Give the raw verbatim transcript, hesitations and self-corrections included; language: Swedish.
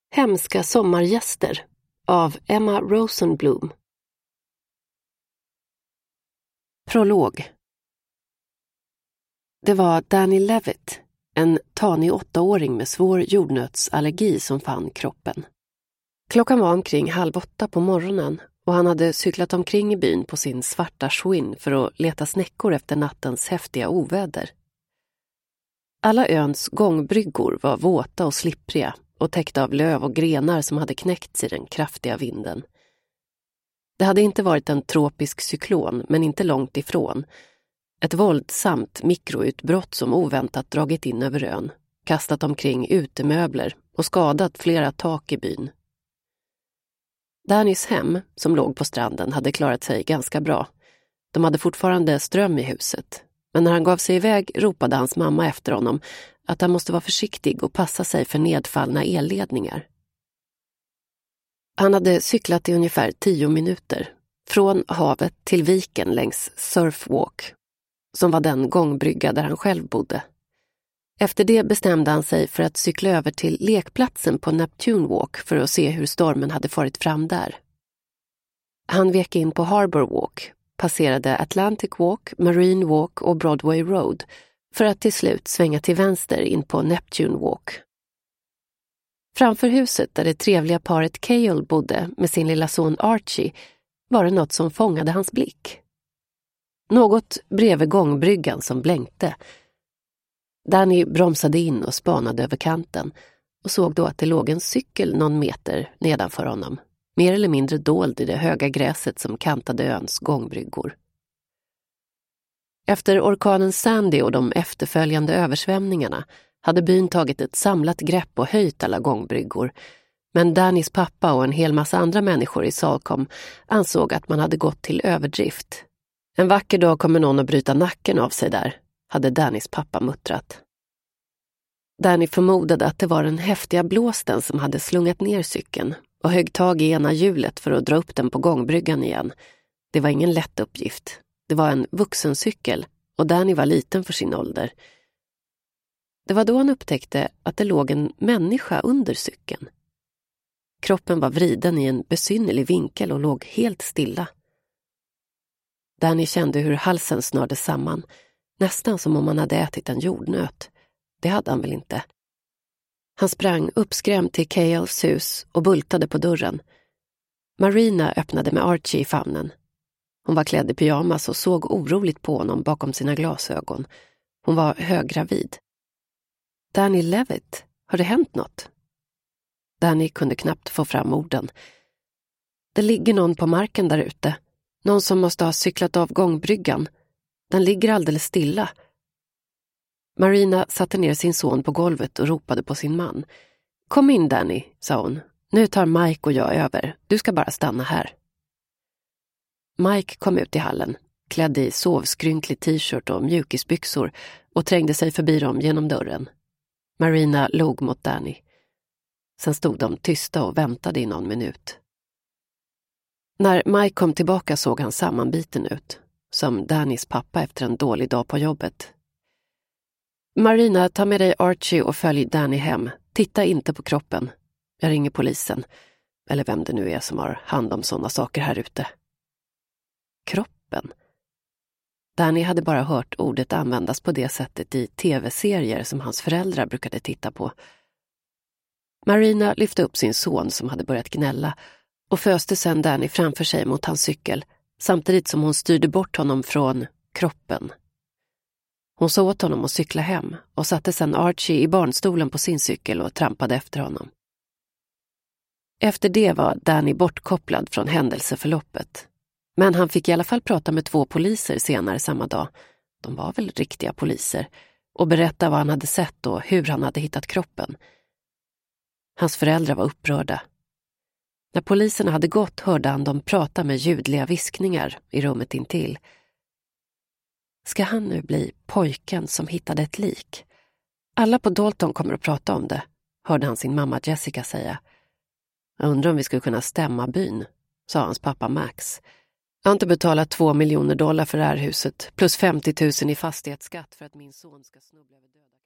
Hemska sommargäster av Emma Rosenblum. Prolog. Det var Danny Levitt, en tanig åttaåring med svår jordnötsallergi, som fann kroppen. Klockan var omkring halv åtta på morgonen och han hade cyklat omkring i byn på sin svarta Schwinn för att leta snäckor efter nattens häftiga oväder. Alla öns gångbryggor var våta och slippriga och täckta av löv och grenar som hade knäckts i den kraftiga vinden. Det hade inte varit en tropisk cyklon, men inte långt ifrån. Ett våldsamt mikroutbrott som oväntat dragit in över ön, kastat omkring utemöbler och skadat flera tak i byn. Dannys hem, som låg på stranden, hade klarat sig ganska bra. De hade fortfarande ström i huset, men när han gav sig iväg ropade hans mamma efter honom att han måste vara försiktig och passa sig för nedfallna elledningar. Han hade cyklat i ungefär tio minuter, från havet till viken längs Surfwalk, som var den gångbrygga där han själv bodde. Efter det bestämde han sig för att cykla över till lekplatsen på Neptune Walk för att se hur stormen hade farit fram där. Han vek in på Harbor Walk, passerade Atlantic Walk, Marine Walk och Broadway Road för att till slut svänga till vänster in på Neptune Walk. Framför huset där det trevliga paret Cale bodde med sin lilla son Archie var det något som fångade hans blick. Något bredvid gångbryggan som blänkte. Danny bromsade in och spanade över kanten och såg då att det låg en cykel någon meter nedanför honom, mer eller mindre dold i det höga gräset som kantade öns gångbryggor. Efter orkanen Sandy och de efterföljande översvämningarna hade byn tagit ett samlat grepp och höjt alla gångbryggor, men Dannys pappa och en hel massa andra människor i Salcombe ansåg att man hade gått till överdrift. En vacker dag kommer någon att bryta nacken av sig där, hade Dannys pappa muttrat. Danny förmodade att det var den häftiga blåsten som hade slungat ner cykeln och högg tag i ena hjulet för att dra upp den på gångbryggan igen. Det var ingen lätt uppgift. Det var en vuxencykel och Danny var liten för sin ålder. Det var då han upptäckte att det låg en människa under cykeln. Kroppen var vriden i en besynnerlig vinkel och låg helt stilla. Danny kände hur halsen snörde samman, nästan som om han hade ätit en jordnöt. Det hade han väl inte. Han sprang uppskrämd till Cales hus och bultade på dörren. Marina öppnade med Archie i famnen. Hon var klädd i pyjamas och såg oroligt på honom bakom sina glasögon. Hon var höggravid. Danny Levitt, har det hänt något? Danny kunde knappt få fram orden. Det ligger någon på marken där ute. Någon som måste ha cyklat av gångbryggan. Den ligger alldeles stilla. Marina satte ner sin son på golvet och ropade på sin man. Kom in, Danny, sa hon. Nu tar Mike och jag över. Du ska bara stanna här. Mike kom ut i hallen, klädd i sovskrynklig t-shirt och mjukisbyxor, och trängde sig förbi dem genom dörren. Marina log mot Danny. Sen stod de tysta och väntade i någon minut. När Mike kom tillbaka såg han sammanbiten ut, som Dannys pappa efter en dålig dag på jobbet. Marina, ta med dig Archie och följ Danny hem. Titta inte på kroppen. Jag ringer polisen. Eller vem det nu är som har hand om sådana saker här ute. Kroppen. Danny hade bara hört ordet användas på det sättet i tv-serier som hans föräldrar brukade titta på. Marina lyfte upp sin son som hade börjat gnälla och föste sedan Danny framför sig mot hans cykel, samtidigt som hon styrde bort honom från kroppen. Hon sa åt honom att cykla hem och satte sedan Archie i barnstolen på sin cykel och trampade efter honom. Efter det var Danny bortkopplad från händelseförloppet. Men han fick i alla fall prata med två poliser senare samma dag. De var väl riktiga poliser. Och berätta vad han hade sett och hur han hade hittat kroppen. Hans föräldrar var upprörda. När poliserna hade gått hörde han dem prata med ljudliga viskningar i rummet intill. Ska han nu bli pojken som hittade ett lik? Alla på Dalton kommer att prata om det, hörde han sin mamma Jessica säga. Jag undrar om vi skulle kunna stämma byn, sa hans pappa Max. Jag har inte betalat två miljoner dollar för det här huset, plus femtio tusen i fastighetsskatt för att min son ska snubbla över döda.